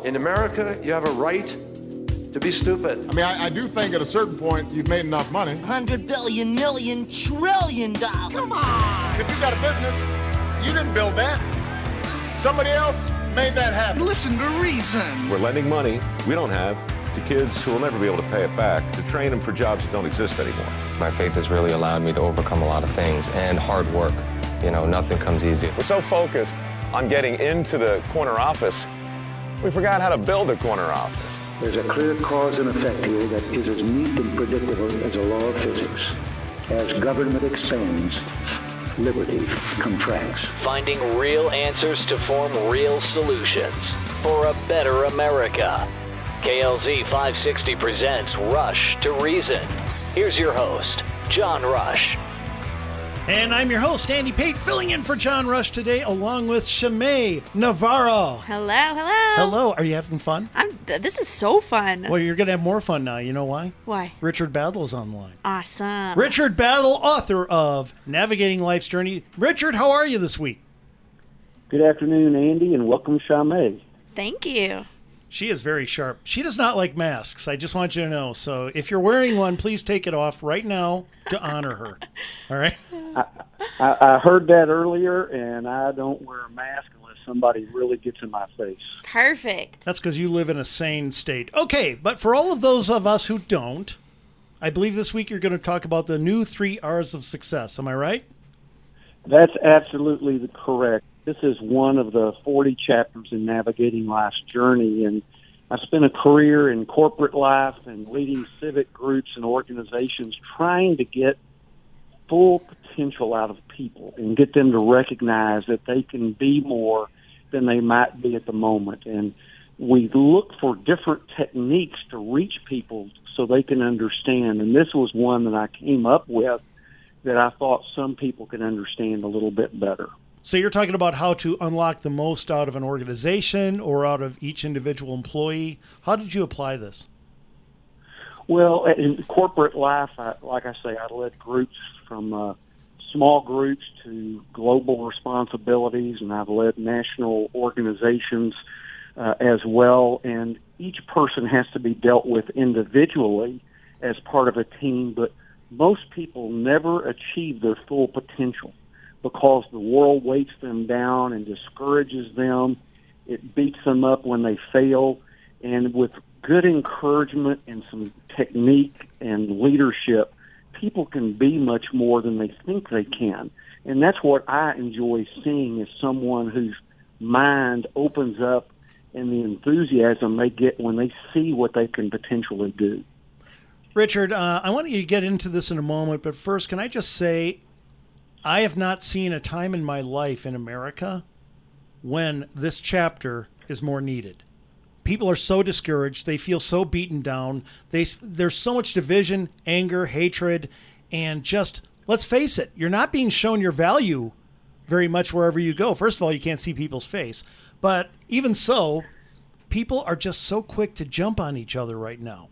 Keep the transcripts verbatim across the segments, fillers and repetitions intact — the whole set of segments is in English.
In America, you have a right to be stupid. I mean, I, I do think at a certain point you've made enough money. Hundred billion, million, trillion dollars. Come on! If you got a business, you didn't build that. Somebody else made that happen. Listen to reason. We're lending money we don't have to kids who will never be able to pay it back to train them for jobs that don't exist anymore. My faith has really allowed me to overcome a lot of things, and hard work. You know, nothing comes easy. We're so focused on getting into the corner office, we forgot how to build a corner office. There's a clear cause and effect here that is as neat and predictable as a law of physics. As government expands, liberty contracts. Finding real answers to form real solutions for a better America. K L Z five sixty presents Rush to Reason. Here's your host, John Rush. And I'm your host, Andy Pate, filling in for John Rush today, along with Shimei Navarro. Hello, hello. Hello. Are you having fun? I'm. This is so fun. Well, you're going to have more fun now. You know why? Why? Richard Battle's on the line. Awesome. Richard Battle, author of Navigating Life's Journey. Richard, how are you this week? Good afternoon, Andy, and welcome, Shimei. Thank you. She is very sharp. She does not like masks. I just want you to know. So if you're wearing one, please take it off right now to honor her. All right? I, I, I heard that earlier, and I don't wear a mask unless somebody really gets in my face. Perfect. That's because you live in a sane state. Okay, but for all of those of us who don't, I believe this week you're going to talk about the new three R's of success. Am I right? That's absolutely correct. This is one of the forty chapters in Navigating Life's Journey, and I spent a career in corporate life and leading civic groups and organizations trying to get full potential out of people and get them to recognize that they can be more than they might be at the moment. And we look for different techniques to reach people so they can understand, and this was one that I came up with that I thought some people could understand a little bit better. So you're talking about how to unlock the most out of an organization or out of each individual employee. How did you apply this? Well, in corporate life, I, like I say, I led groups from uh, small groups to global responsibilities, and I've led national organizations uh, as well. And each person has to be dealt with individually as part of a team, but most people never achieve their full potential because the world weights them down and discourages them. It beats them up when they fail. And with good encouragement and some technique and leadership, people can be much more than they think they can. And that's what I enjoy seeing is someone whose mind opens up and the enthusiasm they get when they see what they can potentially do. Richard, uh, I want you to get into this in a moment, but first, can I just say, I have not seen a time in my life in America when this chapter is more needed. People are so discouraged. They feel so beaten down. They, there's so much division, anger, hatred, and just, let's face it, you're not being shown your value very much wherever you go. First of all, you can't see people's face. But even so, people are just so quick to jump on each other right now.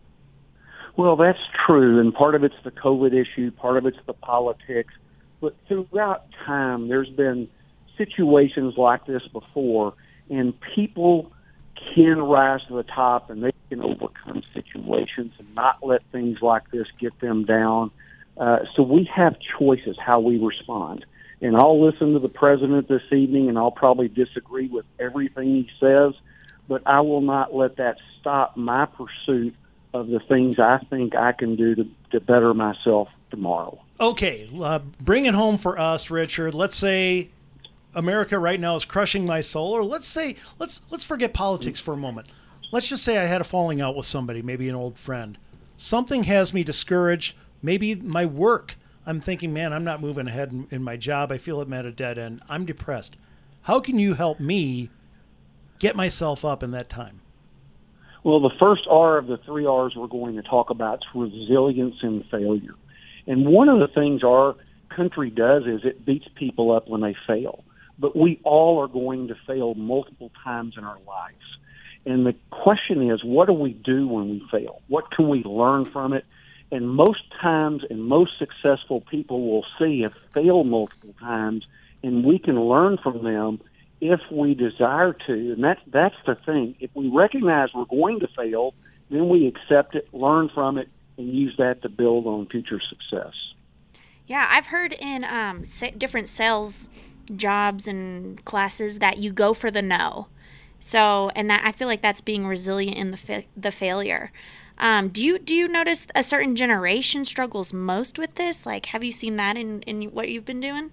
Well, that's true, and part of it's the COVID issue, part of it's the politics. But throughout time, there's been situations like this before, and people can rise to the top, and they can overcome situations and not let things like this get them down. Uh, so we have choices how we respond. And I'll listen to the president this evening, and I'll probably disagree with everything he says, but I will not let that stop my pursuit of the things I think I can do to, to better myself tomorrow. Okay, uh, bring it home for us, Richard. Let's say America right now is crushing my soul, or let's say, let's let's forget politics for a moment. Let's just say I had a falling out with somebody, maybe an old friend. Something has me discouraged, maybe my work. I'm thinking, man, I'm not moving ahead in, in my job. I feel I'm at a dead end. I'm depressed. How can you help me get myself up in that time? Well, the first R of the three R's we're going to talk about is resilience and failure. And one of the things our country does is it beats people up when they fail. But we all are going to fail multiple times in our lives. And the question is, what do we do when we fail? What can we learn from it? And most times, and most successful people will see have failed multiple times, and we can learn from them if we desire to. And that's, that's the thing. If we recognize we're going to fail, then we accept it, learn from it, and use that to build on future success. Yeah, I've heard in um, sa- different sales jobs and classes that you go for the no. So, and that, I feel like that's being resilient in the fa- the failure. Um, do you do you notice a certain generation struggles most with this? Like, have you seen that in, in what you've been doing?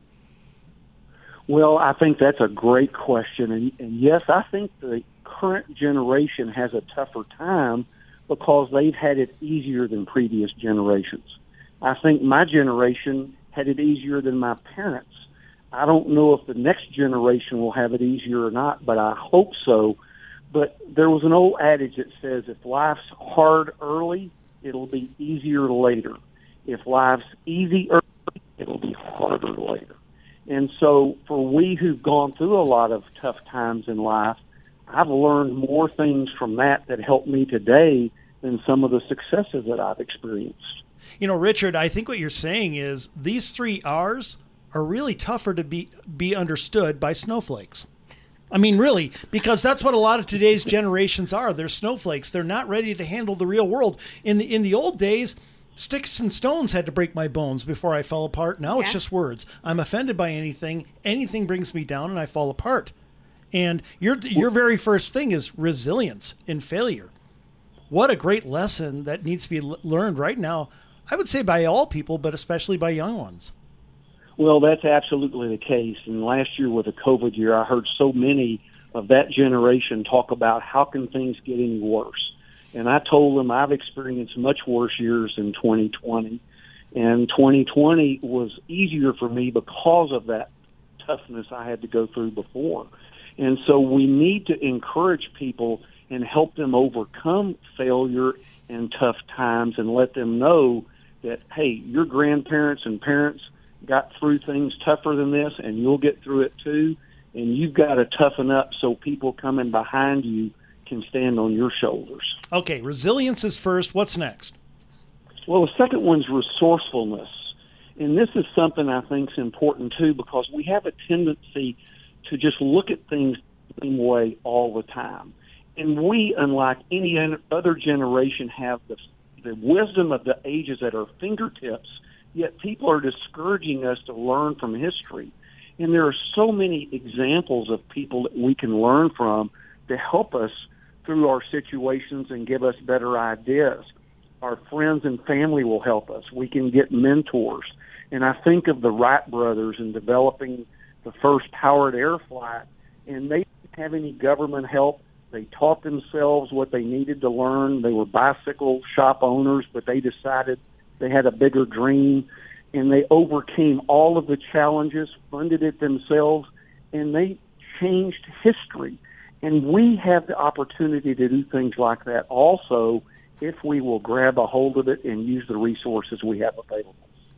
Well, I think that's a great question. And, and yes, I think the current generation has a tougher time because they've had it easier than previous generations. I think my generation had it easier than my parents. I don't know if the next generation will have it easier or not, but I hope so. But there was an old adage that says, if life's hard early, it'll be easier later. If life's easy early, it'll be harder later. And so for we who've gone through a lot of tough times in life, I've learned more things from that that help me today than some of the successes that I've experienced. You know, Richard, I think what you're saying is these three R's are really tougher to be be understood by snowflakes. I mean, really, because that's what a lot of today's generations are. They're snowflakes. They're not ready to handle the real world. In the in the old days, sticks and stones had to break my bones before I fell apart. Now yeah. It's just words. I'm offended by anything. Anything brings me down and I fall apart. And your your very first thing is resilience in failure. What a great lesson that needs to be learned right now, I would say by all people, but especially by young ones. Well, that's absolutely the case. And last year with the COVID year, I heard so many of that generation talk about how can things get any worse. And I told them I've experienced much worse years in twenty twenty. And twenty twenty was easier for me because of that toughness I had to go through before. And so we need to encourage people and help them overcome failure and tough times and let them know that, hey, your grandparents and parents got through things tougher than this, and you'll get through it too. And you've got to toughen up so people coming behind you can stand on your shoulders. Okay, resilience is first. What's next? Well, the second one's resourcefulness. And this is something I think is important too, because we have a tendency to just look at things the same way all the time. And we, unlike any other generation, have the, the wisdom of the ages at our fingertips, yet people are discouraging us to learn from history. And there are so many examples of people that we can learn from to help us through our situations and give us better ideas. Our friends and family will help us. We can get mentors. And I think of the Wright brothers in developing the first powered air flight, and they didn't have any government help. They taught themselves what they needed to learn. They were bicycle shop owners, but they decided they had a bigger dream, and they overcame all of the challenges, funded it themselves, and they changed history. And we have the opportunity to do things like that also if we will grab a hold of it and use the resources we have available.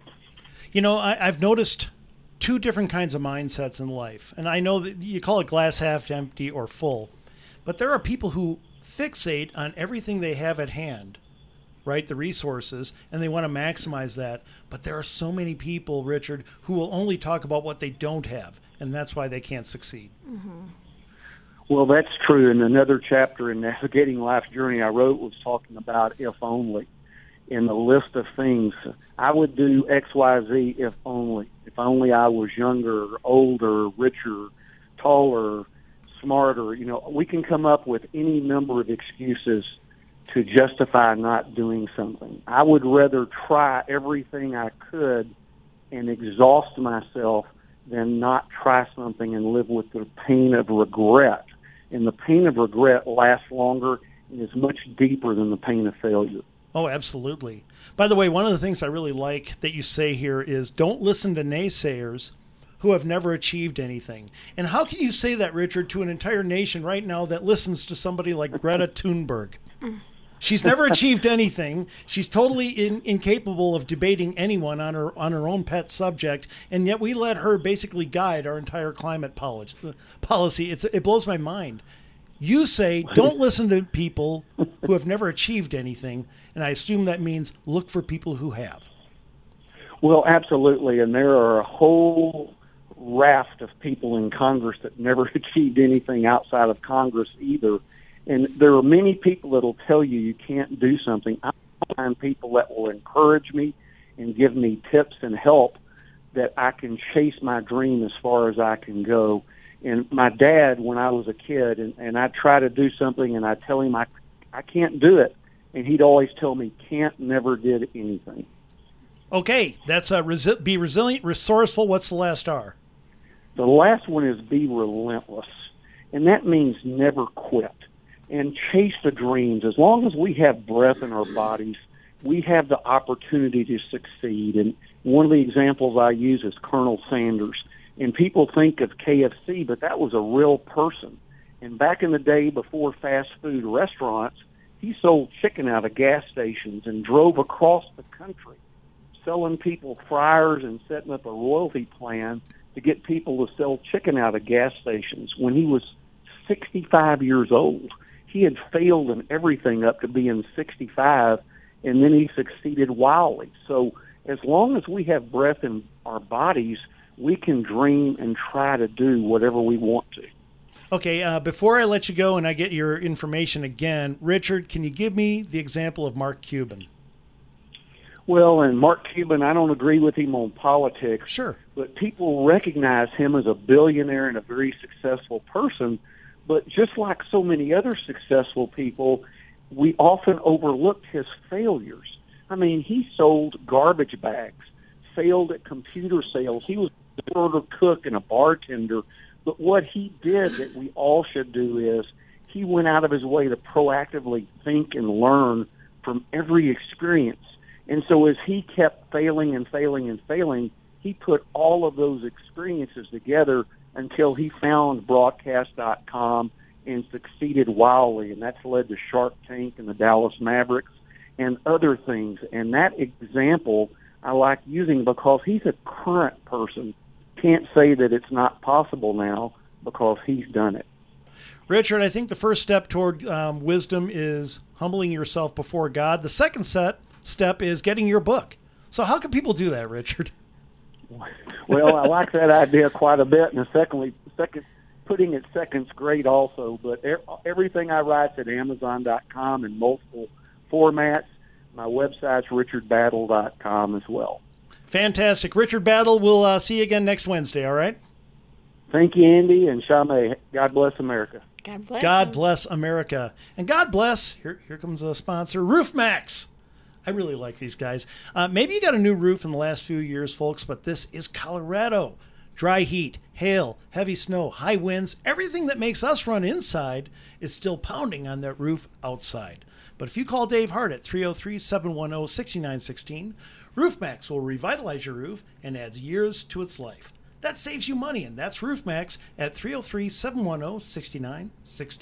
You know, I, I've noticed two different kinds of mindsets in life. And I know that you call it glass half empty or full. But there are people who fixate on everything they have at hand, right? The resources, and they want to maximize that. But there are so many people, Richard, who will only talk about what they don't have. And that's why they can't succeed. Mm-hmm. Well, that's true. And another chapter in Navigating Life's Journey I wrote was talking about if only. In the list of things, I would do X, Y, Z if only. If only I was younger, older, richer, taller, smarter. You know, we can come up with any number of excuses to justify not doing something. I would rather try everything I could and exhaust myself than not try something and live with the pain of regret. And the pain of regret lasts longer and is much deeper than the pain of failure. Oh, absolutely. By the way, one of the things I really like that you say here is don't listen to naysayers who have never achieved anything. And how can you say that, Richard, to an entire nation right now that listens to somebody like Greta Thunberg? She's never achieved anything. She's totally in, incapable of debating anyone on her on her own pet subject, and yet we let her basically guide our entire climate policy. It's, it blows my mind. You say don't listen to people who have never achieved anything, and I assume that means look for people who have. Well, absolutely, and there are a whole raft of people in Congress that never achieved anything outside of Congress either. And there are many people that will tell you you can't do something. I find people that will encourage me and give me tips and help that I can chase my dream as far as I can go. And my dad, when I was a kid, and, and I'd try to do something and I'd tell him I, I can't do it, and he'd always tell me, can't, never did anything. Okay, that's uh, resi- be resilient, resourceful. What's the last R? The last one is be relentless, and that means never quit and chase the dreams. As long as we have breath in our bodies, we have the opportunity to succeed. And one of the examples I use is Colonel Sanders. And people think of K F C, but that was a real person. And back in the day before fast food restaurants, he sold chicken out of gas stations and drove across the country, selling people fryers and setting up a royalty plan to get people to sell chicken out of gas stations. When he was sixty-five years old, he had failed in everything up to being sixty-five, and then he succeeded wildly. So as long as we have breath in our bodies, we can dream and try to do whatever we want to. Okay, uh, before I let you go and I get your information again, Richard, can you give me the example of Mark Cuban? Well, and Mark Cuban, I don't agree with him on politics. Sure. But people recognize him as a billionaire and a very successful person. But just like so many other successful people, we often overlooked his failures. I mean, he sold garbage bags, failed at computer sales. He was a order cook and a bartender. But what he did that we all should do is he went out of his way to proactively think and learn from every experience. And so as he kept failing and failing and failing, he put all of those experiences together until he found broadcast dot com and succeeded wildly. And that's led to Shark Tank and the Dallas Mavericks and other things. And that example I like using because he's a current person. Can't say that it's not possible now because he's done it. Richard, I think the first step toward um, wisdom is humbling yourself before God. The second set step is getting your book. So how can people do that, Richard? Well, I like that idea quite a bit. And secondly, second, putting it second's great also. But everything I write's at amazon dot com in multiple formats. My website's richard battle dot com as well. Fantastic. Richard Battle, we'll uh, see you again next Wednesday, all right? Thank you, Andy, and Shame. God bless America. God bless. God bless America. And God bless, here, here comes a sponsor, RoofMax. I really like these guys. Uh, maybe you got a new roof in the last few years, folks, but this is Colorado. Dry heat, hail, heavy snow, high winds, everything that makes us run inside is still pounding on that roof outside. But if you call Dave Hart at three oh three, seven one oh, six nine one six, RoofMax will revitalize your roof and adds years to its life. That saves you money, and that's RoofMax at three oh three, seven one oh, six nine one six.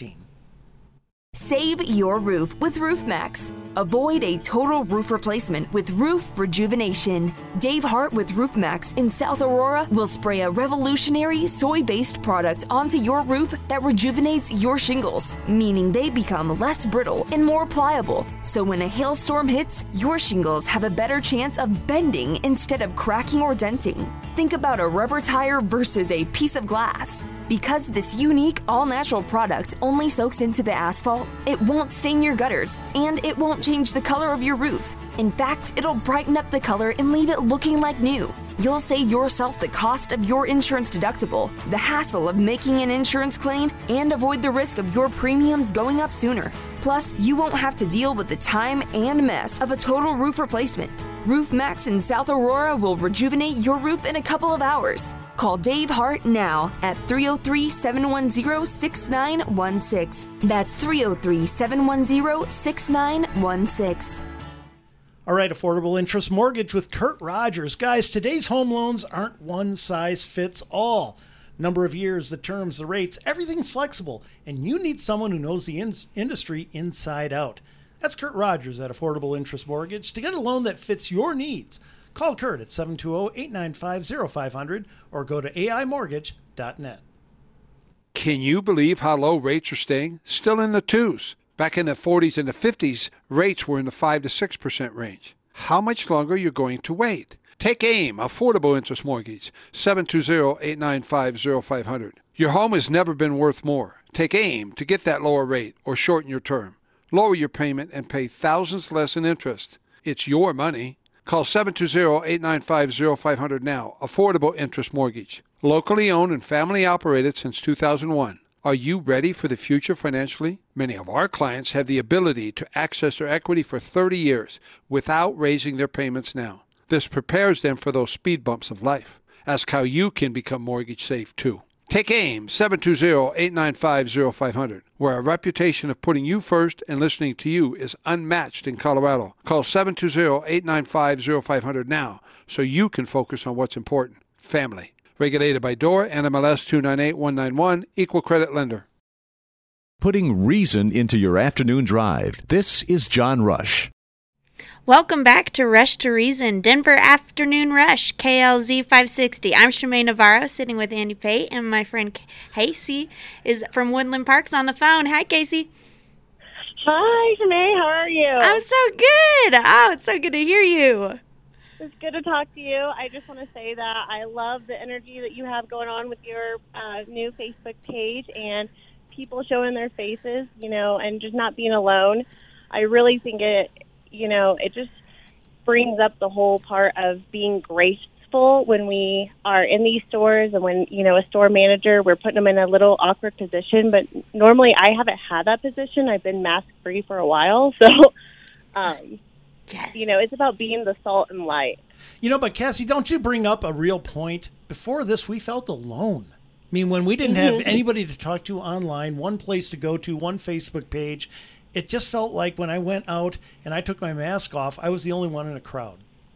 Save your roof with RoofMax. Avoid a total roof replacement with roof rejuvenation. Dave Hart with RoofMax in South Aurora will spray a revolutionary soy-based product onto your roof that rejuvenates your shingles, meaning they become less brittle and more pliable. So when a hailstorm hits, your shingles have a better chance of bending instead of cracking or denting. Think about a rubber tire versus a piece of glass. Because this unique, all-natural product only soaks into the asphalt, it won't stain your gutters, and it won't change the color of your roof. In fact, it'll brighten up the color and leave it looking like new. You'll save yourself the cost of your insurance deductible, the hassle of making an insurance claim, and avoid the risk of your premiums going up sooner. Plus, you won't have to deal with the time and mess of a total roof replacement. RoofMax in South Aurora will rejuvenate your roof in a couple of hours. Call Dave Hart now at three oh three, seven one oh, six nine one six. That's three oh three, seven one oh, six nine one six. All right, Affordable Interest Mortgage with Kurt Rogers. Guys, today's home loans aren't one size fits all. Number of years, the terms, the rates, everything's flexible, and you need someone who knows the in- industry inside out. That's Kurt Rogers at Affordable Interest Mortgage. To get a loan that fits your needs, call Kurt at seven two zero, eight nine five, zero five zero zero or go to A I mortgage dot net. Can you believe how low rates are staying? Still in the twos. Back in the forties and the fifties, rates were in the five to six percent range. How much longer are you going to wait? Take AIM, Affordable Interest Mortgage, seven two zero, eight nine five, zero five zero zero. Your home has never been worth more. Take AIM to get that lower rate or shorten your term. Lower your payment and pay thousands less in interest. It's your money. Call seven two zero, eight nine five, zero five zero zero now. Affordable Interest Mortgage. Locally owned and family operated since two thousand one. Are you ready for the future financially? Many of our clients have the ability to access their equity for thirty years without raising their payments now. This prepares them for those speed bumps of life. Ask how you can become mortgage safe too. Take AIM, seven two zero, eight nine five, zero five zero zero, where our reputation of putting you first and listening to you is unmatched in Colorado. Call seven two zero, eight nine five, zero five zero zero now so you can focus on what's important, family. Regulated by D O R, N M L S two nine eight one nine one, Equal Credit Lender. Putting reason into your afternoon drive. This is John Rush. Welcome back to Rush to Reason, Denver Afternoon Rush, K L Z five sixty. I'm Shemaine Navarro, sitting with Andy Pate, and my friend Casey is from Woodland Parks on the phone. Hi, Casey. Hi, Shemaine. How are you? I'm so good. Oh, it's so good to hear you. It's good to talk to you. I just want to say that I love the energy that you have going on with your uh, new Facebook page and people showing their faces, you know, and just not being alone. I really think it, you know, it just brings up the whole part of being graceful when we are in these stores and when, you know, a store manager, we're putting them in a little awkward position. But normally I haven't had that position. I've been mask-free for a while. So, um, yes. you know, it's about being the salt and light. You know, but Cassie, don't you bring up a real point? Before this, we felt alone. I mean, when we didn't have anybody to talk to online, one place to go to, one Facebook page, it just felt like when I went out and I took my mask off, I was the only one in a crowd.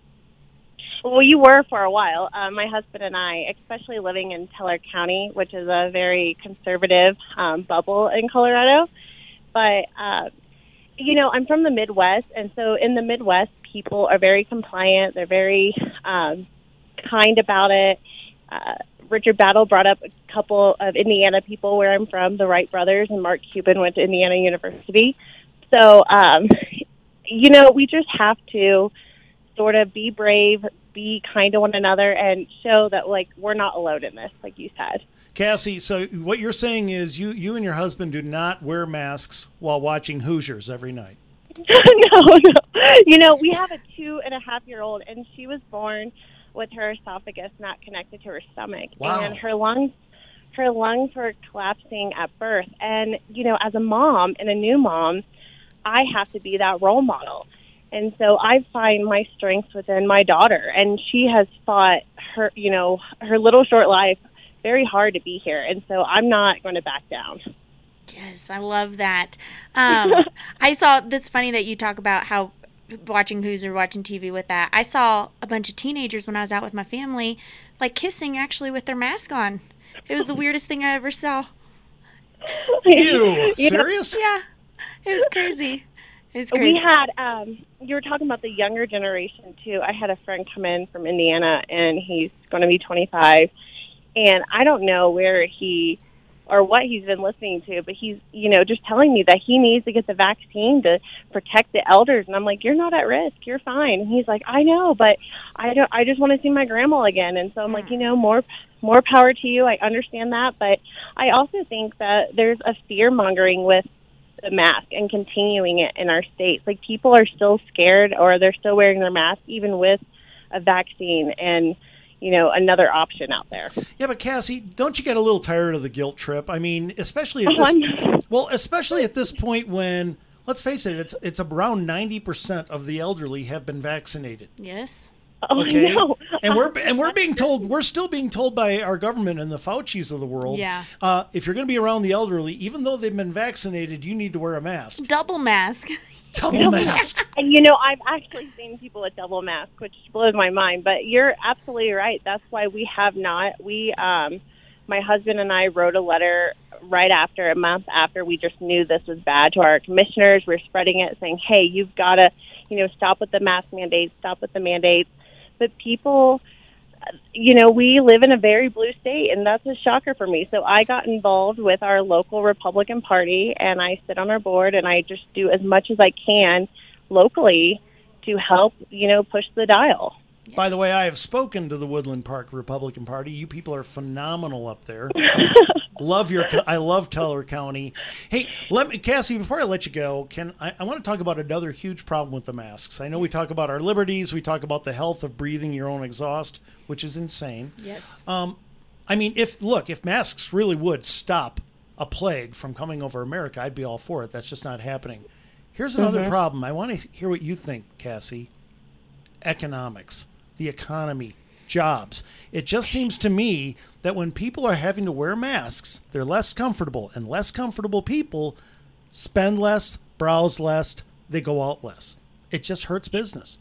Well, you were for a while. Uh, my husband and I, especially living in Teller County, which is a very conservative um, bubble in Colorado. But, uh, you know, I'm from the Midwest, and so in the Midwest, people are very compliant. They're very um, kind about it. Uh, Richard Battle brought up a couple of Indiana people where I'm from, the Wright brothers, and Mark Cuban went to Indiana University. So, um, you know, we just have to sort of be brave, be kind to one another, and show that, like, we're not alone in this, like you said. Cassie, so what you're saying is you, you and your husband do not wear masks while watching Hoosiers every night. no, no. You know, we have a two-and-a-half-year-old, and she was born with her esophagus not connected to her stomach. Wow. And her lungs her lungs were collapsing at birth. And, you know, as a mom and a new mom, I have to be that role model. And so I find my strength within my daughter. And she has fought her, you know, her little short life very hard to be here. And so I'm not going to back down. Yes, I love that. Um, I saw, that's funny that you talk about how watching Hoosier, watching T V with that. I saw a bunch of teenagers when I was out with my family, like kissing actually with their mask on. It was the weirdest thing I ever saw. Ew, serious? Yeah, it was crazy. It was crazy. We had, um, you were talking about the younger generation too. I had a friend come in from Indiana, and he's going to be twenty-five, and I don't know where he or what he's been listening to, but he's, you know, just telling me that he needs to get the vaccine to protect the elders. And I'm like, you're not at risk. You're fine. And he's like, I know, but I don't, I just want to see my grandma again. And so I'm like, you know, more, more power to you. I understand that. But I also think that there's a fear mongering with the mask and continuing it in our states. Like, people are still scared, or they're still wearing their mask even with a vaccine and, you know, another option out there. Yeah, but Cassie, don't you get a little tired of the guilt trip? I mean, especially at this, well, especially at this point when, let's face it, it's it's around ninety percent of the elderly have been vaccinated. Yes. Oh, okay. No. And we're and we're being told, we're still being told by our government and the Faucis of the world, yeah. uh, if you're going to be around the elderly, even though they've been vaccinated, you need to wear a mask. Double mask. Double mask. And, you know, I've actually seen people with double masks, which blows my mind. But you're absolutely right. That's why we have not. We, um, my husband and I wrote a letter right after, a month after we just knew this was bad, to our commissioners. We're spreading it, saying, hey, you've got to, you know, stop with the mask mandates, stop with the mandates. But people, you know, we live in a very blue state, and that's a shocker for me. So I got involved with our local Republican Party, and I sit on our board, and I just do as much as I can locally to help, you know, push the dial. Yes. By the way, I have spoken to the Woodland Park Republican Party. You people are phenomenal up there. Love your, I love Teller County. Hey, let me, Cassie, before I let you go, can I, I want to talk about another huge problem with the masks. I know we talk about our liberties, we talk about the health of breathing your own exhaust, which is insane. Yes. Um, I mean, if look, if masks really would stop a plague from coming over America, I'd be all for it. That's just not happening. Here's another Mm-hmm. problem. I want to hear what you think, Cassie. Economics, the economy, jobs. It just seems to me that when people are having to wear masks, they're less comfortable, and less comfortable people spend less, browse less, they go out less. It just hurts business.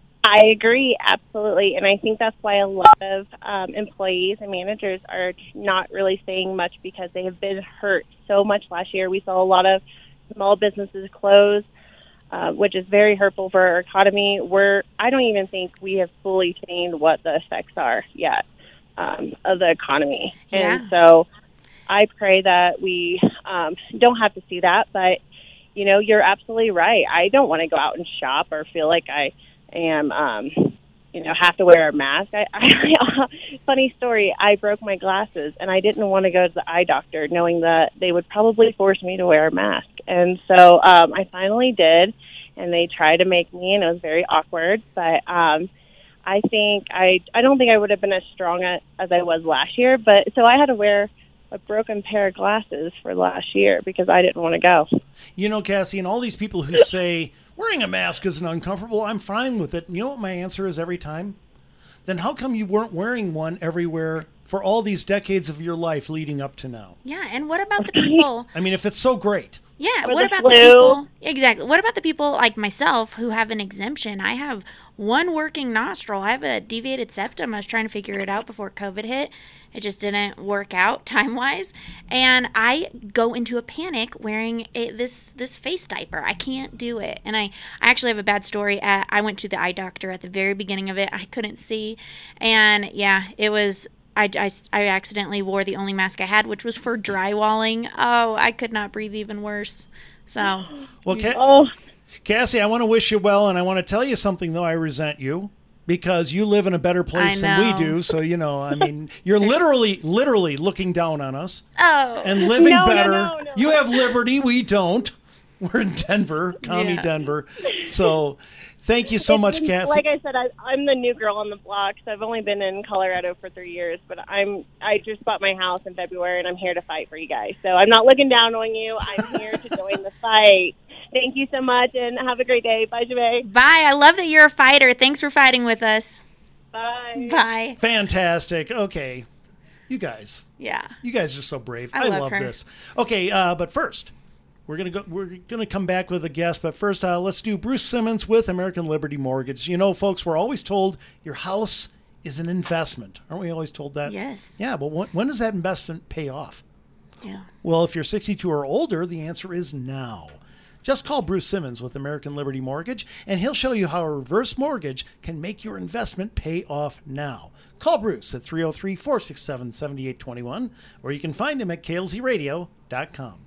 I agree, absolutely. And I think that's why a lot of um, employees and managers are not really saying much, because they have been hurt so much last year. We saw a lot of small businesses close, uh, which is very hurtful for our economy. We're, I don't even think we have fully seen what the effects are yet um, of the economy. Yeah. And so I pray that we um, don't have to see that. But, you know, you're absolutely right. I don't want to go out and shop or feel like I am, um, you know, have to wear a mask. I, I, funny story, I broke my glasses, and I didn't want to go to the eye doctor knowing that they would probably force me to wear a mask. And so um, I finally did, and they tried to make me, and it was very awkward. But um, I think I, I don't think I would have been as strong as, as I was last year. But so I had to wear a broken pair of glasses for last year because I didn't want to go. You know, Cassie, and all these people who say wearing a mask isn't uncomfortable, I'm fine with it. And you know what my answer is every time? Then how come you weren't wearing one everywhere for all these decades of your life leading up to now? Yeah, and what about the people? I mean, if it's so great. Yeah, Or what the about flu. the people? Exactly. What about the people like myself who have an exemption? I have one working nostril. I have a deviated septum. I was trying to figure it out before COVID hit. It just didn't work out time-wise. And I go into a panic wearing a, this this face diaper. I can't do it. And I, I actually have a bad story. At, I went to the eye doctor at the very beginning of it. I couldn't see. And, yeah, it was... I, I, I accidentally wore the only mask I had, which was for drywalling. Oh, I could not breathe even worse. So, Well, Ca- Oh, Cassie, I want to wish you well, and I want to tell you something, though I resent you, because you live in a better place I than we know. do. So, you know, I mean, you're literally, literally looking down on us oh, and living No, no, better. no, no. You have liberty. We don't. We're in Denver, commie Yeah. Denver. So thank you so It's much, been- Cassie. Like I said, I, I'm the new girl on the block, so I've only been in Colorado for three years. But I'm I just bought my house in February, and I'm here to fight for you guys. So I'm not looking down on you. I'm here to join the fight. Thank you so much, and have a great day. Bye, Jamae. bye. I love that you're a fighter. Thanks for fighting with us. Bye. Bye. Fantastic. Okay. You guys. Yeah. You guys are so brave. I I, love love her. this. Okay, uh, but first, we're gonna go. We're gonna come back with a guest. But first, uh, let's do Bruce Simmons with American Liberty Mortgage. You know, folks, we're always told your house is an investment. Aren't we always told that? Yes. Yeah, but when, when does that investment pay off? Yeah. Well, if you're sixty-two or older, the answer is now. Just call Bruce Simmons with American Liberty Mortgage, and he'll show you how a reverse mortgage can make your investment pay off now. Call Bruce at three oh three, four six seven, seven eight two one, or you can find him at K L Z radio dot com.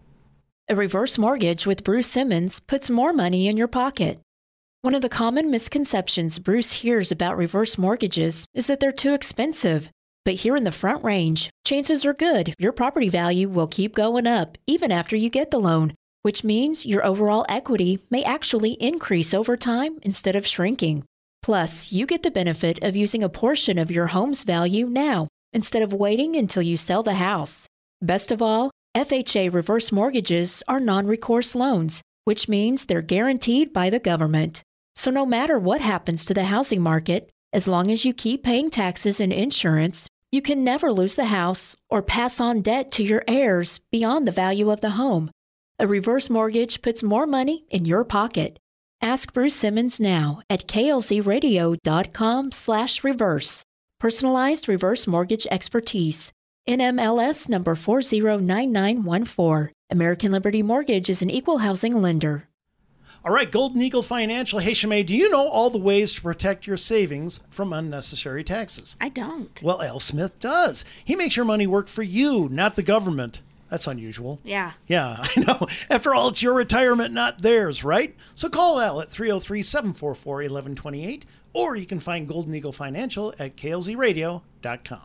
A reverse mortgage with Bruce Simmons puts more money in your pocket. One of the common misconceptions Bruce hears about reverse mortgages is that they're too expensive. But here in the Front Range, chances are good your property value will keep going up even after you get the loan, which means your overall equity may actually increase over time instead of shrinking. Plus, you get the benefit of using a portion of your home's value now instead of waiting until you sell the house. Best of all, F H A reverse mortgages are non-recourse loans, which means they're guaranteed by the government. So no matter what happens to the housing market, as long as you keep paying taxes and insurance, you can never lose the house or pass on debt to your heirs beyond the value of the home. A reverse mortgage puts more money in your pocket. Ask Bruce Simmons now at K L Z radio dot com slash reverse. Personalized reverse mortgage expertise. N M L S number four zero nine nine one four. American Liberty Mortgage is an equal housing lender. All right, Golden Eagle Financial. Hey, Shemay, do you know all the ways to protect your savings from unnecessary taxes? I don't. Well, Al Smith does. He makes your money work for you, not the government. That's unusual. Yeah. Yeah, I know. After all, it's your retirement, not theirs, right? So call Al at three oh three, seven four four, one one two eight, or you can find Golden Eagle Financial at K L Z radio dot com.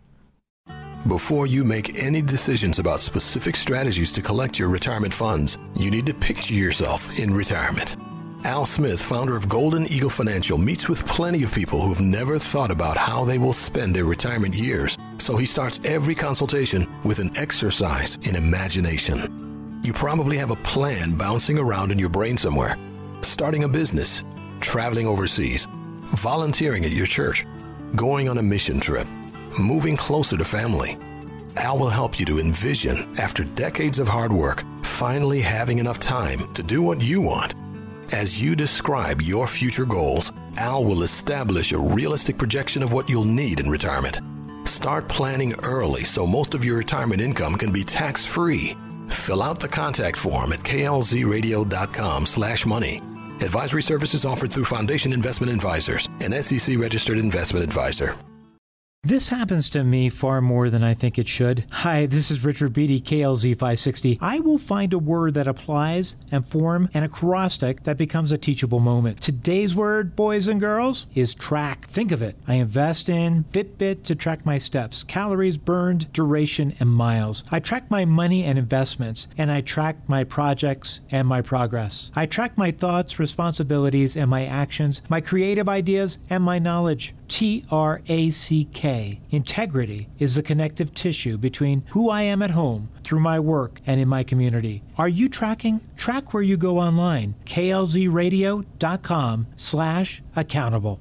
Before you make any decisions about specific strategies to collect your retirement funds, you need to picture yourself in retirement. Al Smith, founder of Golden Eagle Financial, meets with plenty of people who've never thought about how they will spend their retirement years. So he starts every consultation with an exercise in imagination. You probably have a plan bouncing around in your brain somewhere. Starting a business, traveling overseas, volunteering at your church, going on a mission trip, moving closer to family. Al will help you to envision, after decades of hard work, finally having enough time to do what you want. As you describe your future goals, Al will establish a realistic projection of what you'll need in retirement. Start planning early so most of your retirement income can be tax-free. Fill out the contact form at K L Z radio dot com slash money. Advisory services offered through Foundation Investment Advisors, an S E C-registered investment advisor. This happens to me far more than I think it should. Hi, this is Richard Beatty, K L Z five sixty. I will find a word that applies and form an acrostic that becomes a teachable moment. Today's word, boys and girls, is track. Think of it. I invest in Fitbit to track my steps, calories burned, duration, and miles. I track my money and investments, and I track my projects and my progress. I track my thoughts, responsibilities, and my actions, my creative ideas, and my knowledge. T R A C K. Integrity is the connective tissue between who I am at home, through my work, and in my community. Are you tracking? Track where you go online. K L Z radio dot com slash accountable.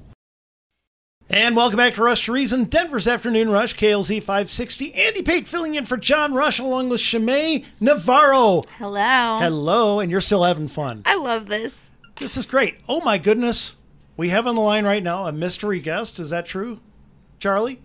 And welcome back to Rush to Reason, Denver's Afternoon Rush, K L Z five sixty. Andy Pate filling in for John Rush along with Shimei Navarro. Hello. Hello, and you're still having fun. I love this. This is great. Oh my goodness. We have on the line right now a mystery guest. Is that true, Charlie?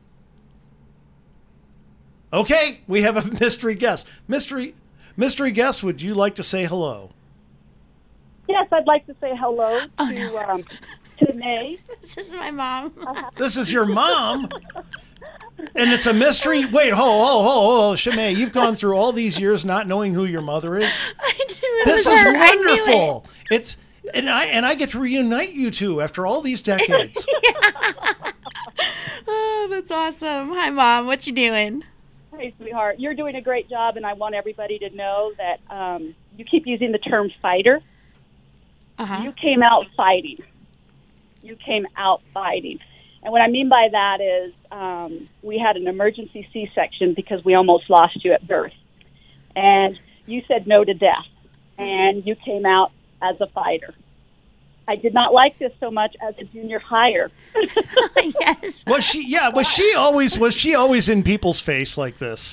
Okay, we have a mystery guest. Mystery mystery guest, would you like to say hello? Yes, I'd like to say hello oh, to no. um, to May. This is my mom. This is your mom? And it's a mystery? Wait, ho, ho, ho, ho, Shimei, you've gone through all these years not knowing who your mother is? I knew it This was is her. wonderful. It's and I and I get to reunite you two after all these decades. Oh, that's awesome. Hi, Mom. What you doing? Hey, sweetheart. You're doing a great job, and I want everybody to know that um, you keep using the term fighter. Uh-huh. You came out fighting. You came out fighting. And what I mean by that is um, we had an emergency C-section because we almost lost you at birth. And you said no to death. And you came out as a fighter. I did not like this so much as a junior hire. Yes. Was she? Yeah. Was she always? Was she always in people's face like this?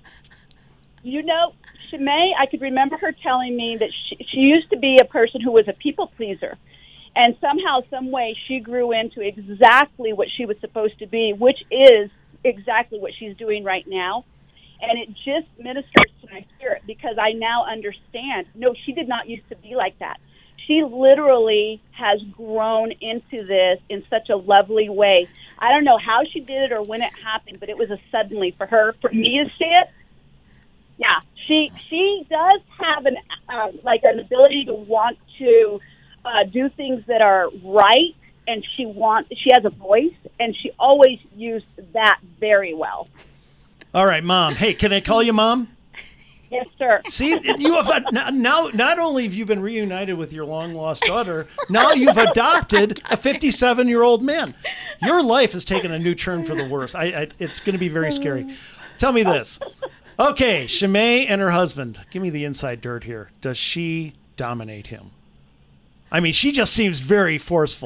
You know, Shimei, I could remember her telling me that she, she used to be a person who was a people pleaser, and somehow, some way, she grew into exactly what she was supposed to be, which is exactly what she's doing right now. And it just ministers to my spirit because I now understand. No, she did not used to be like that. She literally has grown into this in such a lovely way. I don't know how she did it or when it happened, but it was a suddenly for her. For me to see it, yeah, she she does have an uh, like an ability to want to uh, do things that are right, and she want she has a voice, and she always used that very well. All right, Mom. Hey, can I call you Mom? Yes, sir. See, you have now. Not only have you been reunited with your long-lost daughter, now you've adopted a fifty-seven-year-old man. Your life has taken a new turn for the worse. I, I, it's going to be very scary. Tell me this. Okay, Shimei and her husband. Give me the inside dirt here. Does she dominate him? I mean, she just seems very forceful.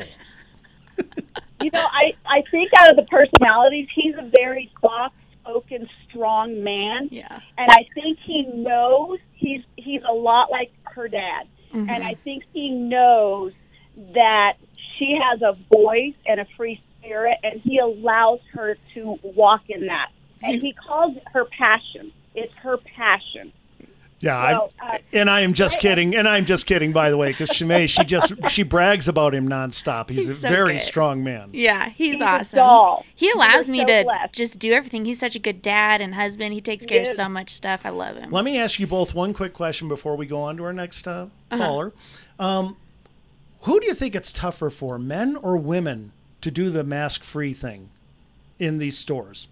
You know, I, I think out of the personalities, he's a very soft spoken, strong man. Yeah. And I think he knows he's he's a lot like her dad. Mm-hmm. And I think he knows that she has a voice and a free spirit, and he allows her to walk in that. And he calls it her passion. It's her passion. Yeah, So, I, uh, and I am just I- kidding. And I'm just kidding, by the way, because Shimei, she just she brags about him nonstop. He's, He's a so very good. strong man. Yeah, he's, He's a awesome. doll. He, he allows We're me so to blessed. just do everything. He's such a good dad and husband. He takes care of Yes. so much stuff. I love him. Let me ask you both one quick question before we go on to our next uh, Uh-huh. caller. Um, who do you think it's tougher for, men or women, to do the mask-free thing in these stores?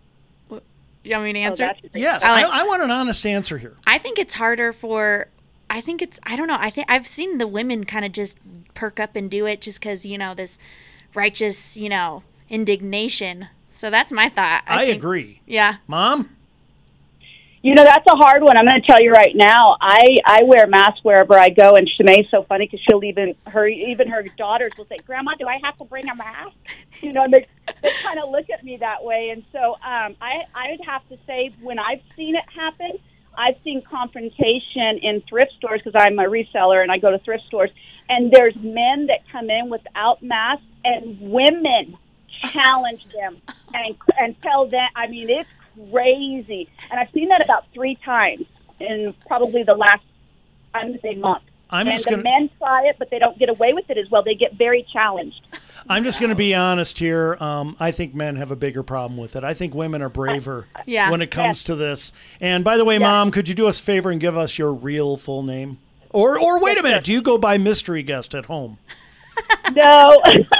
You want me to Oh, answer? Yes, I I, like- I want an honest answer here. I think it's harder for. I think it's. I don't know. I think I've seen the women kind of just perk up and do it just because you know this righteous you know indignation. So that's my thought. I, think- agree. Yeah. Mom? You know, that's a hard one. I'm going to tell you right now. I, I wear masks wherever I go, and Shemai's so funny because she'll even her even her daughters will say, "Grandma, do I have to bring a mask?" You know, and they they kind of look at me that way. And so um, I I would have to say when I've seen it happen, I've seen confrontation in thrift stores because I'm a reseller and I go to thrift stores, and there's men that come in without masks and women challenge them and and tell them. I mean, it's crazy. And I've seen that about three times in probably the last, I'm going to say, month. I'm and just the gonna- men try it, but they don't get away with it as well. They get very challenged. I'm just going to be honest here. Um, I think men have a bigger problem with it. I think women are braver Yeah. when it comes to this. And by the way, Mom, could you do us a favor and give us your real full name? Or, or wait a minute, do you go by mystery guest at home? No.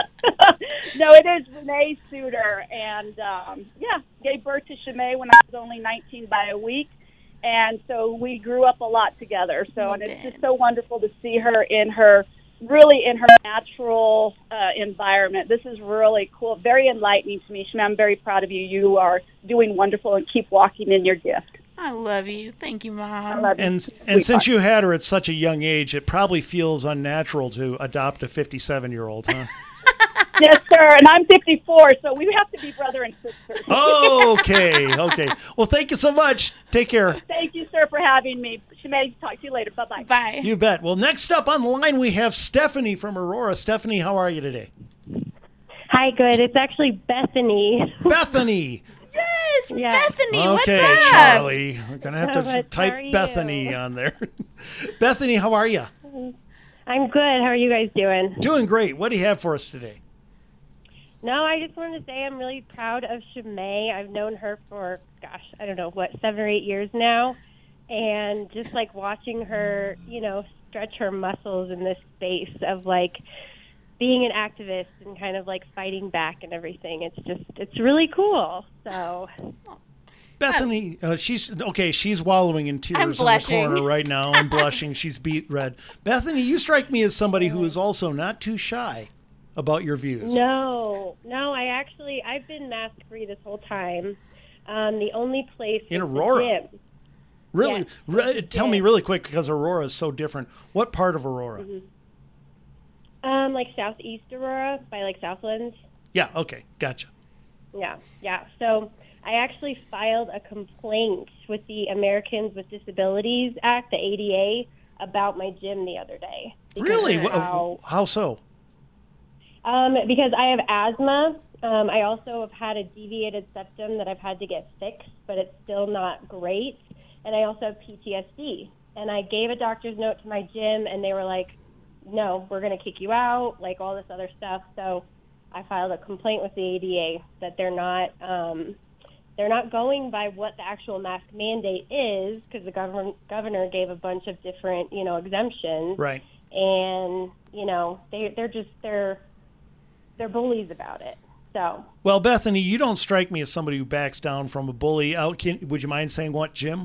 No, it is Renee Suter. And, um, yeah, gave birth to Shemay when I was only nineteen by a week. And so we grew up a lot together. So, and it's just so wonderful to see her in her, really in her natural uh, environment. This is really cool, very enlightening to me. Shemay, I'm very proud of you. You are doing wonderful and keep walking in your gift. I love you. Thank you, Mom. I love And and since you had her at such a young age, it probably feels unnatural to adopt a fifty-seven-year-old, huh? Yes, sir. And I'm fifty-four, so we have to be brother and sister. Okay, okay. Well, thank you so much. Take care. Thank you, sir, for having me. Shemay, talk to you later. Bye-bye. Bye. You bet. Well, next up on the line, we have Stephanie from Aurora. Stephanie, how are you today? Hi, good. It's actually Bethany. Bethany. Yes, Yeah. Bethany. Okay, what's up? Charlie. We're going to have to How are type you? Bethany on there. Bethany, how are you? I'm good. How are you guys doing? Doing great. What do you have for us today? No, I just wanted to say I'm really proud of Shemay. I've known her for, gosh, I don't know, what, seven or eight years now. And just like watching her, you know, stretch her muscles in this space of like being an activist and kind of like fighting back and everything. It's just, it's really cool. So. Bethany, uh, she's okay. She's wallowing in tears I'm in the blushing. corner right now and blushing. She's beet red. Bethany, you strike me as somebody who is also not too shy about your views. No, no, I actually, I've been mask free this whole time. Um, the only place In is the Aurora? gym. Really? Yes, Re- tell me really quick because Aurora is so different. What part of Aurora? Um, like southeast Aurora by like Southlands. Yeah, okay. Gotcha. Yeah, yeah. So I actually filed a complaint with the Americans with Disabilities Act, the A D A, about my gym the other day. because Really? of Wh- How, How so? um, because I have asthma. Um, I also have had a deviated septum that I've had to get fixed, but it's still not great. And I also have P T S D. And I gave a doctor's note to my gym, and they were like, no, we're going to kick you out, like all this other stuff. So I filed a complaint with the A D A that they're not um, they're not going by what the actual mask mandate is, because the governor governor gave a bunch of different, you know, exemptions. Right. And, you know, they they're just they're they're bullies about it. So Well, Bethany, you don't strike me as somebody who backs down from a bully. Out, can, would you mind saying what, Jim?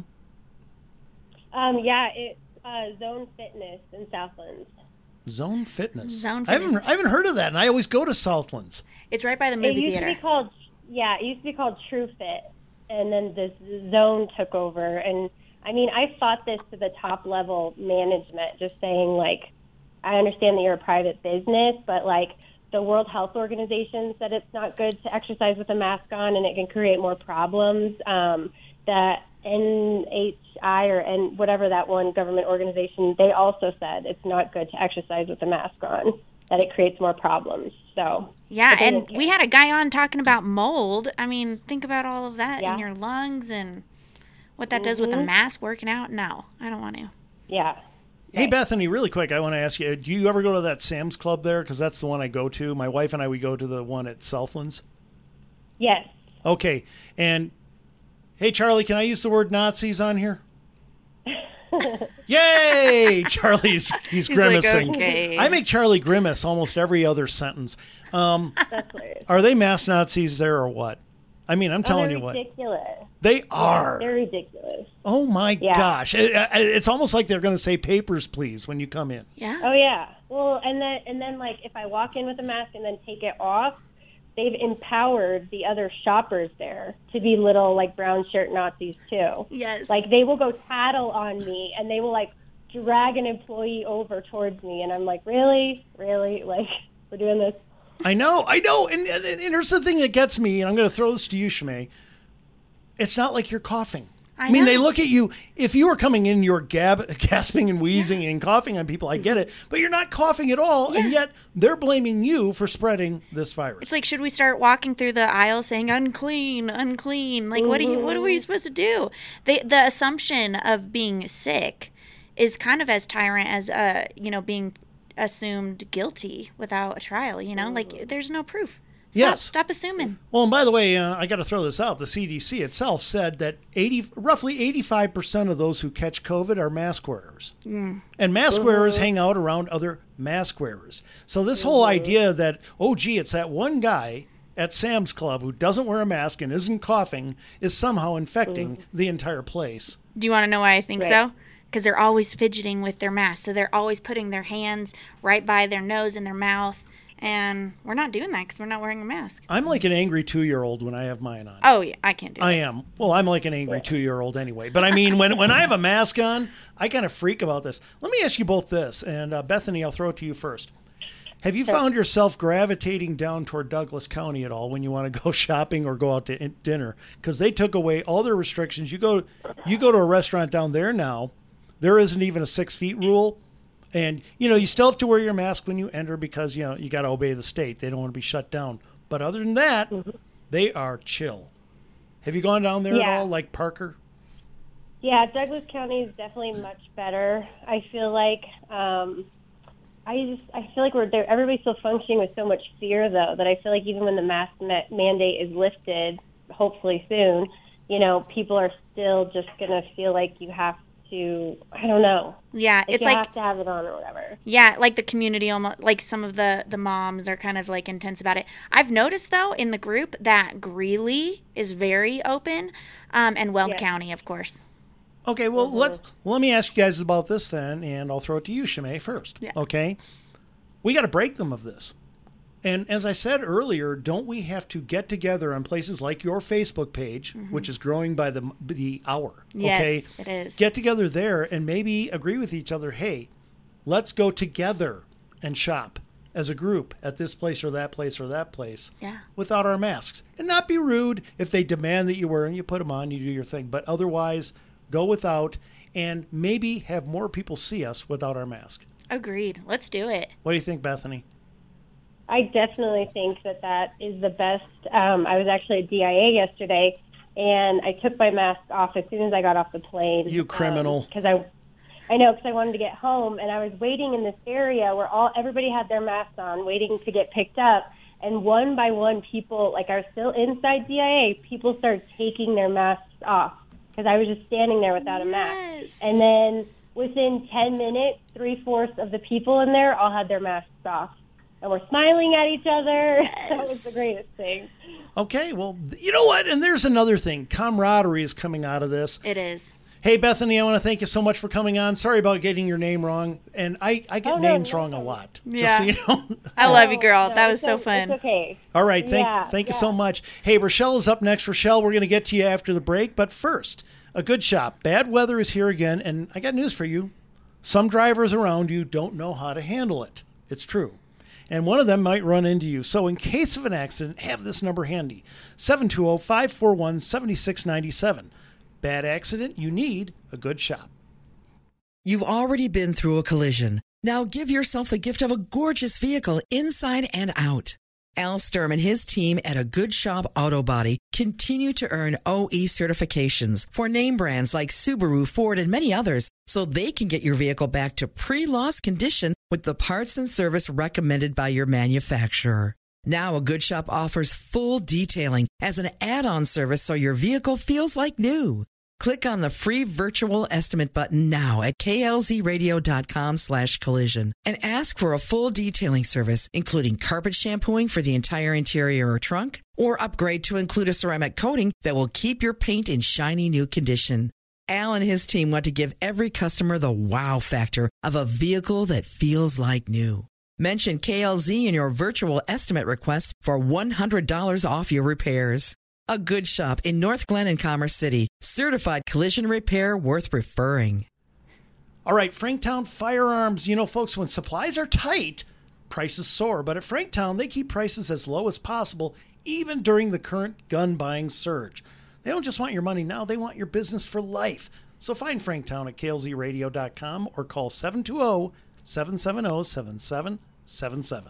um, yeah, it's uh, Zone Fitness in Southlands. Zone Fitness. Zone I haven't, I haven't heard of that, and I always go to Southlands. It's right by the It movie used theater. to be called, yeah, it used to be called True Fit, and then this Zone took over. And I mean, I fought this to the top level management, just saying like, I understand that you're a private business, but like the World Health Organization said it's not good to exercise with a mask on, and it can create more problems. Um, that N H I or N whatever that one government organization, they also said it's not good to exercise with a mask on, that it creates more problems. So Yeah, I and didn't we had a guy on talking about mold. I mean, think about all of that Yeah. in your lungs and what that does with a mask working out, no, I don't want to. Yeah. Hey, Bethany, really quick, I want to ask you, do you ever go to that Sam's Club there? Because that's the one I go to. My wife and I, we go to the one at Southlands. Yes. Okay. And, hey, Charlie, can I use the word Nazis on here? Yay! Charlie's he's, he's grimacing. Like, okay. I make Charlie grimace almost every other sentence. Um, That's hilarious. Are they mass Nazis there or what? I mean, I'm Oh, telling they're you what. ridiculous. They are. They're ridiculous. Oh, my Yeah. gosh. It, it- it's almost like they're going to say papers, please, when you come in. Yeah. Oh yeah. Well, and then and then like if I walk in with a mask and then take it off, they've empowered the other shoppers there to be little like brown shirt Nazis too. Yes. Like they will go tattle on me and they will like drag an employee over towards me and I'm like, really, really, like we're doing this. I know, I know. And, and, and here's the thing that gets me, and I'm going to throw this to you, Shmay. It's not like you're coughing. I I mean, know. they look at you. If you were coming in, you're gab, gasping and wheezing and coughing on people. I get it. But you're not coughing at all. And yet they're blaming you for spreading this virus. It's like, should we start walking through the aisle saying unclean, unclean? Like, what do you, what are we supposed to do? The the assumption of being sick is kind of as tyrant as uh, you know, being assumed guilty without a trial. You know, like there's no proof. Stop, Yes. Stop assuming. Well, and by the way, uh, I got to throw this out. The C D C itself said that eighty, roughly eighty-five percent of those who catch COVID are mask wearers. Mm. And mask wearers hang out around other mask wearers. So this whole idea that, oh, gee, it's that one guy at Sam's Club who doesn't wear a mask and isn't coughing is somehow infecting the entire place. Do you want to know why I think Right. so? Because they're always fidgeting with their mask. So they're always putting their hands right by their nose and their mouth. And we're not doing that because we're not wearing a mask. I'm like an angry two-year-old when I have mine on. Oh, yeah, I can't do I that. am. Well, I'm like an angry two-year-old anyway. But I mean, when when I have a mask on, I kind of freak about this. Let me ask you both this, and uh, Bethany, I'll throw it to you first. Have you found yourself gravitating down toward Douglas County at all when you want to go shopping or go out to in- dinner? Because they took away all their restrictions. You go, you go to a restaurant down there now, there isn't even a six feet rule. And, you know, you still have to wear your mask when you enter because, you know, you got to obey the state. They don't want to be shut down. But other than that, they are chill. Have you gone down there at Yeah. all, like Parker? Yeah, Douglas County is definitely much better. I feel like um, I just I feel like we're there. Everybody's still functioning with so much fear, though, that I feel like even when the mask ma- mandate is lifted, hopefully soon, you know, people are still just gonna feel like you have to. I don't know. Yeah, Like it's you like have to have it on or whatever. Yeah, like the community almost, like some of the the moms are kind of like intense about it. I've noticed though in the group that Greeley is very open, um, and Weld Yeah. County, of course. Okay, well, let's, well, let me ask you guys about this then, and I'll throw it to you, Shmay, first. Yeah. Okay? We got to break them of this. And as I said earlier, don't we have to get together on places like your Facebook page, Mhm. which is growing by the the hour? Yes, okay? it is. Get together there and maybe agree with each other. Hey, let's go together and shop as a group at this place or that place or that place. Yeah. Without our masks, and not be rude if they demand that you wear them. You put them on, you do your thing. But otherwise, go without, and maybe have more people see us without our mask. Agreed. Let's do it. What do you think, Bethany? I definitely think that that is the best. Um, I was actually at D I A yesterday, and I took my mask off as soon as I got off the plane. You criminal. Because I, I know, because I wanted to get home, and I was waiting in this area where all everybody had their masks on, waiting to get picked up. And one by one, people, like I was still inside D I A, people started taking their masks off because I was just standing there without a mask. And then within ten minutes, three-fourths of the people in there all had their masks off. And we're smiling at each other. Yes. That was the greatest thing. Okay, well, you know what? And there's another thing. Camaraderie is coming out of this. It is. Hey, Bethany, I want to thank you so much for coming on. Sorry about getting your name wrong. And I, I get Oh, no, names no. wrong a lot. Yeah. Just so you know. I love you, girl. No, that was it's so o- fun. It's okay. All right, thank, Yeah, thank you yeah. so much. Hey, Rochelle is up next. Rochelle, we're going to get to you after the break. But first, a good shop. Bad weather is here again, and I got news for you. Some drivers around you don't know how to handle it. It's true. And one of them might run into you. So in case of an accident, have this number handy. seven two zero, five four one, seven six nine seven. Bad accident, you need a good shop. You've already been through a collision. Now give yourself the gift of a gorgeous vehicle inside and out. Al Sturm and his team at A Good Shop Auto Body continue to earn O E certifications for name brands like Subaru, Ford, and many others, so they can get your vehicle back to pre-loss condition with the parts and service recommended by your manufacturer. Now A Good Shop offers full detailing as an add-on service so your vehicle feels like new. Click on the free virtual estimate button now at klzradio.com slash collision and ask for a full detailing service, including carpet shampooing for the entire interior or trunk, or upgrade to include a ceramic coating that will keep your paint in shiny new condition. Al and his team want to give every customer the wow factor of a vehicle that feels like new. Mention K L Z in your virtual estimate request for one hundred dollars off your repairs. A Good Shop in North Glen and Commerce City. Certified collision repair worth referring. All right, Franktown Firearms. You know, folks, when supplies are tight, prices soar. But at Franktown, they keep prices as low as possible, even during the current gun buying surge. They don't just want your money now, they want your business for life. So find Franktown at K L Z radio dot com or call seven two zero, seven seven zero, seven seven seven seven.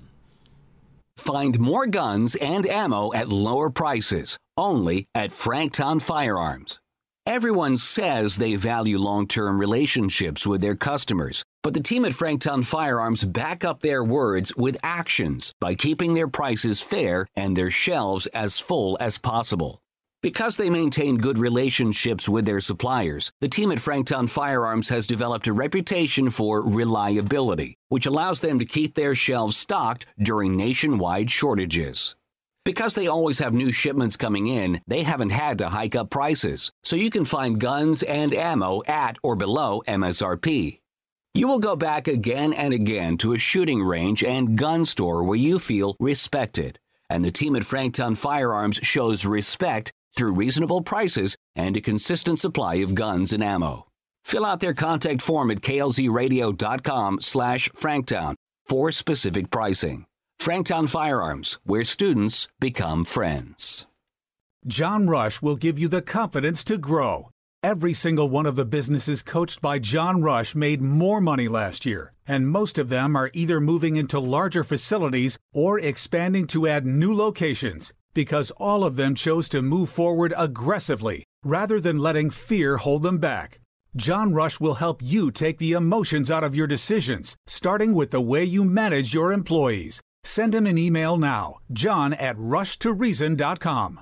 Find more guns and ammo at lower prices, only at Franktown Firearms. Everyone says they value long-term relationships with their customers, but the team at Franktown Firearms back up their words with actions by keeping their prices fair and their shelves as full as possible. Because they maintain good relationships with their suppliers, the team at Franktown Firearms has developed a reputation for reliability, which allows them to keep their shelves stocked during nationwide shortages. Because they always have new shipments coming in, they haven't had to hike up prices, so you can find guns and ammo at or below M S R P. You will go back again and again to a shooting range and gun store where you feel respected, and the team at Franktown Firearms shows respect through reasonable prices and a consistent supply of guns and ammo. Fill out their contact form at klzradio.com slash Franktown for specific pricing. Franktown Firearms, where students become friends. John Rush will give you the confidence to grow. Every single one of the businesses coached by John Rush made more money last year, and most of them are either moving into larger facilities or expanding to add new locations, because all of them chose to move forward aggressively rather than letting fear hold them back. John Rush will help you take the emotions out of your decisions, starting with the way you manage your employees. Send him an email now, john at rush to reason dot com.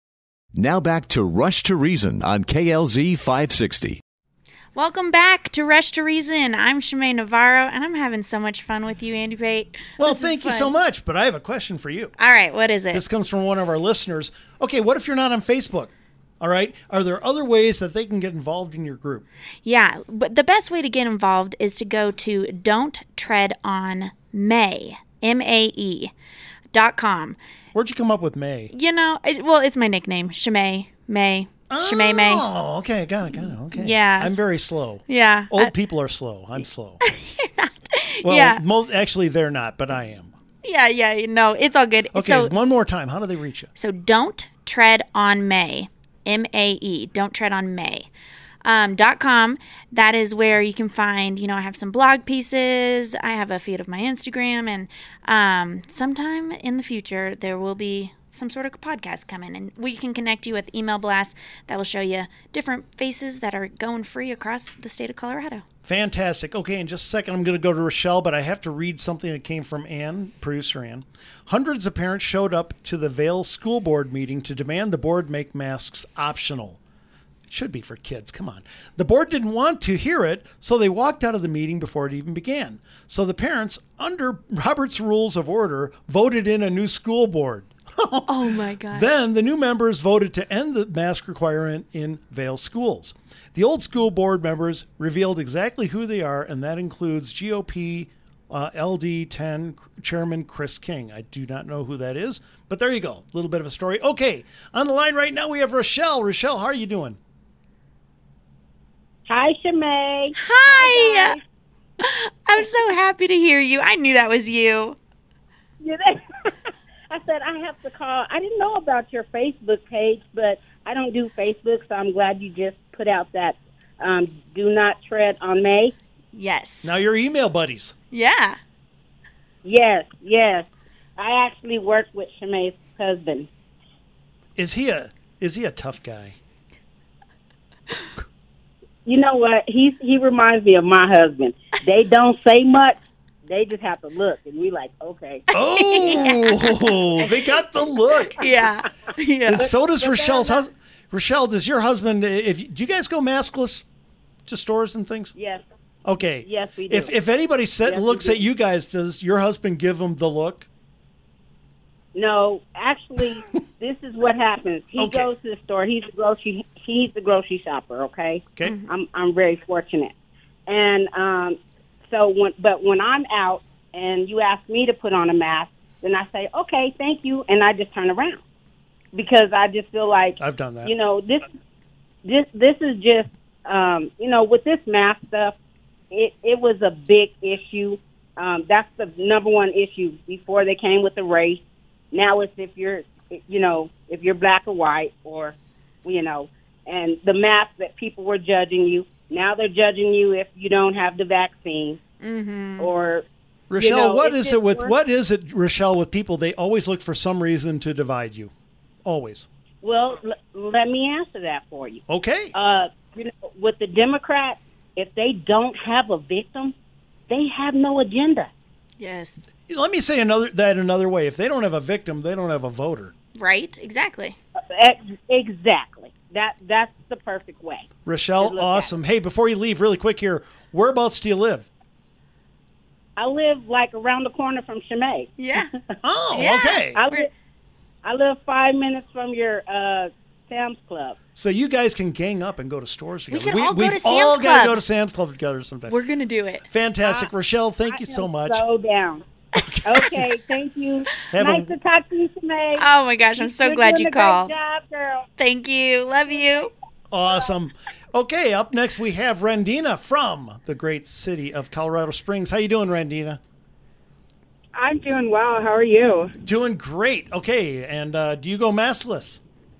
Now back to Rush to Reason on K L Z five sixty. Welcome back to Rush to Reason. I'm Shemaine Navarro, and I'm having so much fun with you, Andy Pate. Well, thank you so much, but I have a question for you. All right, what is it? This comes from one of our listeners. Okay, what if you're not on Facebook? All right, are there other ways that they can get involved in your group? Yeah, but the best way to get involved is to go to Don't Tread on May, M A E, dot com. Where'd you come up with May? You know, it, well, it's my nickname, Shemay, May. Shemay May. Oh, okay, got it, got it, okay. Yeah. I'm very slow. Yeah. Old I, people are slow. I'm slow. You're not. Well, yeah. most, actually, they're not, but I am. Yeah, yeah, no, it's all good. Okay, so, one more time. How do they reach you? So Don't Tread on May, M A E, Don't Tread on May. Um, dot com. That is where you can find, you know, I have some blog pieces. I have a feed of my Instagram, and um, sometime in the future there will be some sort of podcast coming, and we can connect you with email blasts that will show you different faces that are going free across the state of Colorado. Fantastic. Okay, in just a second, I'm going to go to Rochelle, but I have to read something that came from Ann, producer Ann. Hundreds of parents showed up to the Vail School Board meeting to demand the board make masks optional. It should be for kids. Come on. The board didn't want to hear it, so they walked out of the meeting before it even began. So the parents, under Robert's Rules of Order, voted in a new school board. Oh, my God. Then the new members voted to end the mask requirement in Vail schools. The old school board members revealed exactly who they are, and that includes G O P uh, L D ten Chairman Chris King. I do not know who that is, but there you go. A little bit of a story. Okay, on the line right now we have Rochelle. Rochelle, how are you doing? Hi, Shemay. Hi. Hi I'm so happy to hear you. I knew that was you. You know? I said, I have to call. I didn't know about your Facebook page, but I don't do Facebook, so I'm glad you just put out that um, do not tread on May. Yes. Now you're email buddies. Yeah. Yes, yes. I actually work with Shemai's husband. Is he a is he a tough guy? You know what? He's he reminds me of my husband. They don't say much. They just have to look, and we like, okay. Oh, they got the look. Yeah, yeah. And so does But Rochelle's that's husband. Rochelle, does your husband? If do you guys go maskless to stores and things? Yes. Okay. Yes, we do. If if anybody set, Yes, we looks do. at you guys, does your husband give them the look? No, actually, this is what happens. He Okay. goes to the store. He's a grocery. He's a grocery shopper. Okay. Okay. I'm I'm very fortunate, and um, so when but when I'm out and you ask me to put on a mask, then I say okay, thank you, and I just turn around because I just feel like I've done that. You know this this this is just um, you know with this mask stuff, it it was a big issue. Um, that's the number one issue before they came with the race. Now it's if you're, you know, if you're black or white or, you know, and the mask that people were judging you. Now they're judging you if you don't have the vaccine Mm-hmm. or. Rochelle, you know, what it's is just it with worse. what is it, Rochelle, with people? They always look for some reason to divide you. Always. Well, l- let me answer that for you. Okay. Uh, you know, with the Democrats, if they don't have a victim, they have no agenda. Yes. Let me say another that another way. If they don't have a victim, they don't have a voter. Right. Exactly. Ex- Exactly. That that's the perfect way. Rochelle, Good look at awesome. Hey, before you leave, really quick here, whereabouts do you live? I live like around the corner from Chemay. Yeah. Oh, Yeah. okay. I live, I live five minutes from your uh, Sam's Club. So you guys can gang up and go to stores together. can all go we've to Sam's all got to Club. go to Sam's Club together sometime. We're gonna do it. Fantastic, I- Rochelle. Thank you I so am much. So down. Okay, thank you. Have nice a- to talk to you, Chemay. Oh my gosh, I'm so You're glad doing you a great called. job, girl. Thank you. Love you. Awesome. Okay, up next we have Randina from the great city of Colorado Springs. How you doing, Randina? I'm doing well. How are you? Doing great. Okay, and uh, do you go maskless?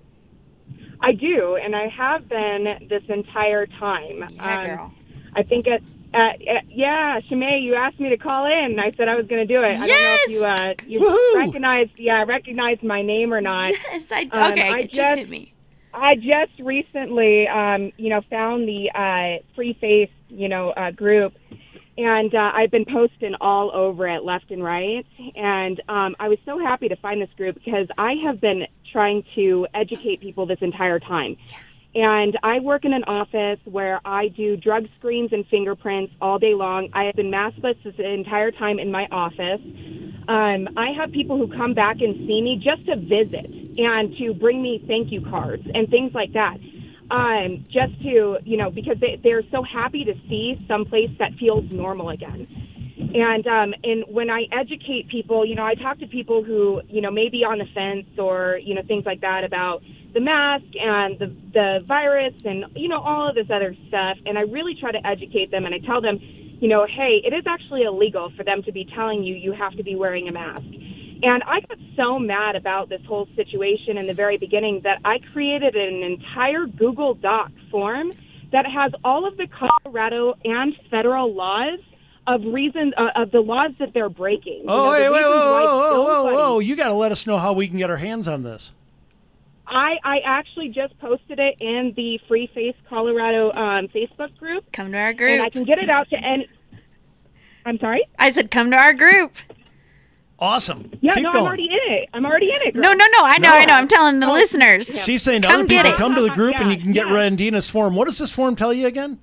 I do, and I have been this entire time. Yeah, Um, girl. I think at, at, at yeah, Shemay, you asked me to call in. And I said I was going to do it. I don't know if you uh, you Woohoo! recognized yeah recognized my name or not. Yes, I Um, okay. I it just, just- hit me. I just recently, um, you know, found the uh, Free Face, you know, uh, group, and uh, I've been posting all over it, left and right. And um, I was so happy to find this group because I have been trying to educate people this entire time. And I work in an office where I do drug screens and fingerprints all day long. I have been maskless this entire time in my office. Um, I have people who come back and see me just to visit and to bring me thank you cards and things like that. Um, just to, you know, because they, they're so happy to see someplace that feels normal again. And um, and when I educate people, you know, I talk to people who, you know, may be on the fence or, you know, things like that about the mask and the, the virus and, you know, all of this other stuff. And I really try to educate them and I tell them, you know, hey, it is actually illegal for them to be telling you you have to be wearing a mask. And I got so mad about this whole situation in the very beginning that I created an entire Google Doc form that has all of the Colorado and federal laws of reasons uh, of the laws that they're breaking. You Oh, know, the wait, wait, whoa, reasons why whoa, whoa, whoa, nobody- whoa. You got to let us know how we can get our hands on this. I, I actually just posted it in the Free Face Colorado um, Facebook group. Come to our group. And I can get it out to any... I'm sorry? I said come to our group. Awesome. Yeah, Keep no, going. I'm already in it. I'm already in it. Girl. No, no, no. I know, No. I know. I'm telling the Oh, listeners. She's saying to Come other get people, it. come to the group and you Yeah, can get yeah. Randina's form. What does this form tell you again?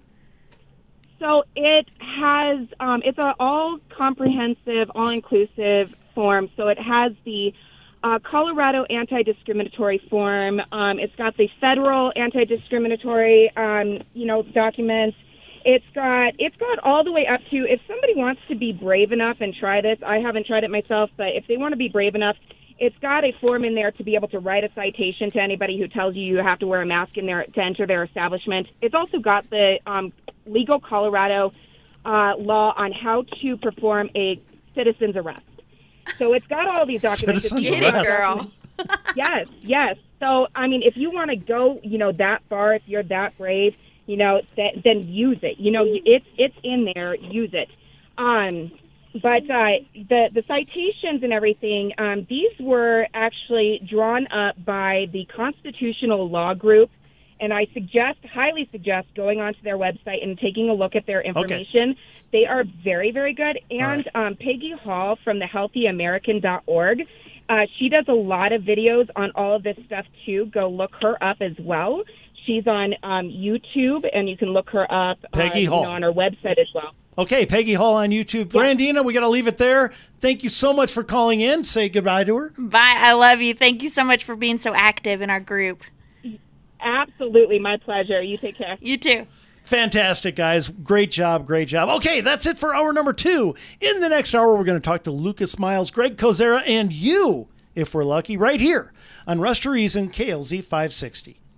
So it has, um, it's an all comprehensive, all inclusive form. So it has the uh, Colorado anti-discriminatory form. Um, it's got the federal anti-discriminatory, um, you know, documents. It's got, it's got all the way up to, if somebody wants to be brave enough and try this, I haven't tried it myself, but if they want to be brave enough, it's got a form in there to be able to write a citation to anybody who tells you you have to wear a mask in there to enter their establishment. It's also got the um, legal Colorado uh, law on how to perform a citizen's arrest. So it's got all these documents. Citizen's It's- Get it, arrest. girl. yes, yes. So, I mean, if you want to go, you know, that far, if you're that brave, you know, th- then use it. You know, it's it's in there. Use it. Um, but uh, the the citations and everything, um, these were actually drawn up by the Constitutional Law Group, and I suggest, highly suggest, going onto their website and taking a look at their information. Okay. They are very, very good. And right. um, Peggy Hall from the healthy american dot org, uh, she does a lot of videos on all of this stuff too. Go look her up as well. She's on um, YouTube, and you can look her up Peggy uh, Hall. You know, on her website as well. Okay, Peggy Hall on YouTube. Yeah. Brandina, we got to leave it there. Thank you so much for calling in. Say goodbye to her. Bye. I love you. Thank you so much for being so active in our group. Absolutely. My pleasure. You take care. You too. Fantastic, guys. Great job. Great job. Okay, that's it for hour number two. In the next hour, we're going to talk to Lucas Miles, Greg Kozera, and you, if we're lucky, right here on Rush to Reason, K L Z five sixty.